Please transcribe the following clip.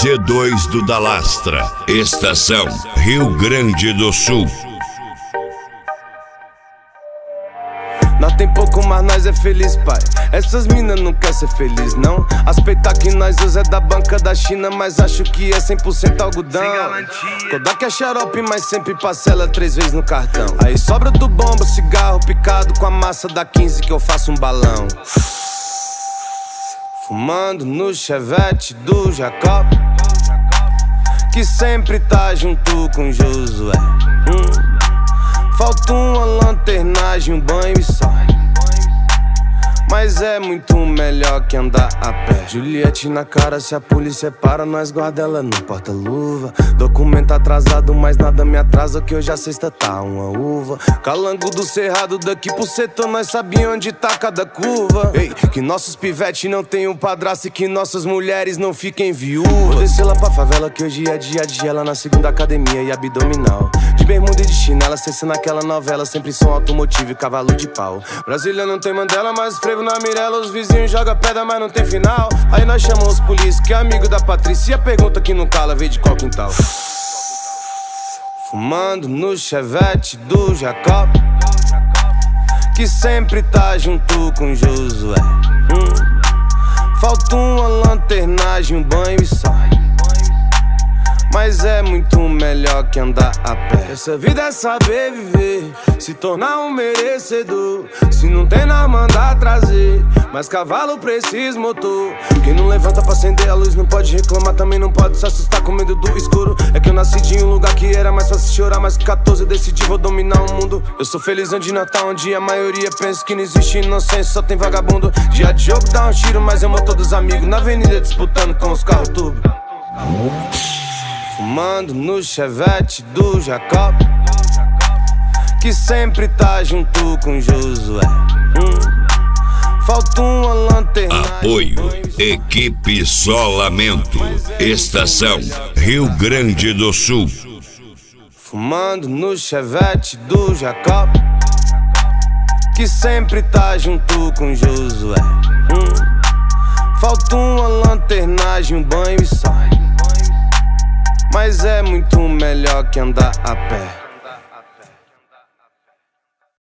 G2 do Dalastra, Estação Rio Grande do Sul. Nós tem pouco, mas nós é feliz, pai. Essas minas não quer ser feliz, não. As peitas que nós usa é da banca da China, mas acho que é 100% algodão. Kodak é xarope, mas sempre parcela 3 vezes no cartão. Aí sobra do bomba, cigarro picado com a massa da 15 que eu faço um balão. Fumando no chevette do Jacob, que sempre tá junto com Josué. Falta uma lanternagem, um banho e só. Mas é muito melhor que andar a pé. Juliette na cara, se a polícia para, nós guarda ela no porta-luva. Documento atrasado, mas nada me atrasa, que hoje a sexta tá uma uva. Calango do cerrado, daqui pro setor, nós sabíamos onde tá cada curva. Ei, que nossos pivetes não tenham padrasto e que nossas mulheres não fiquem viúvas. Vou descer lá pra favela, que hoje é dia de ela na segunda academia e abdominal. De bermuda e de chinela, cessa naquela novela, sempre som automotivo e cavalo de pau. Brasília não tem Mandela, mas frevo na Mirella, os vizinhos jogam pedra, mas não tem final. Aí nós chamamos os polícia, que é amigo da Patrícia, e a pergunta que não cala veio de qual quintal. Fumando no chevette do Jacob, que sempre tá junto com Josué. Falta uma lanternagem, um banho e só. Mas é muito melhor que andar a pé. Essa vida é saber viver, se tornar um merecedor. Se não tem nada, mandar trazer, mas cavalo precisa motor. Quem não levanta pra acender a luz não pode reclamar, também não pode se assustar com medo do escuro. É que eu nasci de um lugar que era mais fácil chorar, mas com 14 eu decidi vou dominar o mundo. Eu sou feliz onde Natal, onde a maioria pensa que não existe inocência, só tem vagabundo. Dia de jogo dá um tiro, mas amo todos os amigos na avenida disputando com os carros turbo. Fumando no chevette do Jacob, que sempre tá junto com Josué. Falta uma lanterna. Apoio Equipe Solamento, Estação Rio Grande do Sul. Fumando no chevette do Jacob, que sempre tá junto com Josué. Falta uma lanternagem, um banho e só. Mas é muito melhor que andar a pé.